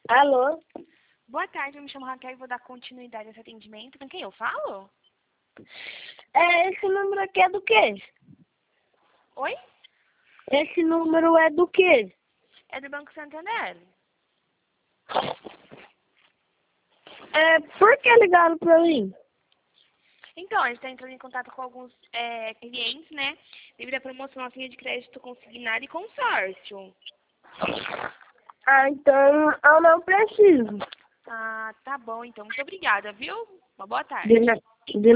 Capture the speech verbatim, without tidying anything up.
Alô? Boa tarde, eu me chamo Raquel e vou dar continuidade a esse atendimento. Com quem eu falo? É, esse número aqui é do quê? Oi? Esse número é do quê? É do Banco Santander. É, por que ligaram pra mim? Então, a gente está entrando em contato com alguns é, clientes, né? Devido à promoção assim, de crédito consignado e consórcio. Ah, então eu não preciso. Ah, tá bom, então. Muito obrigada, viu? Uma boa tarde. De, na- de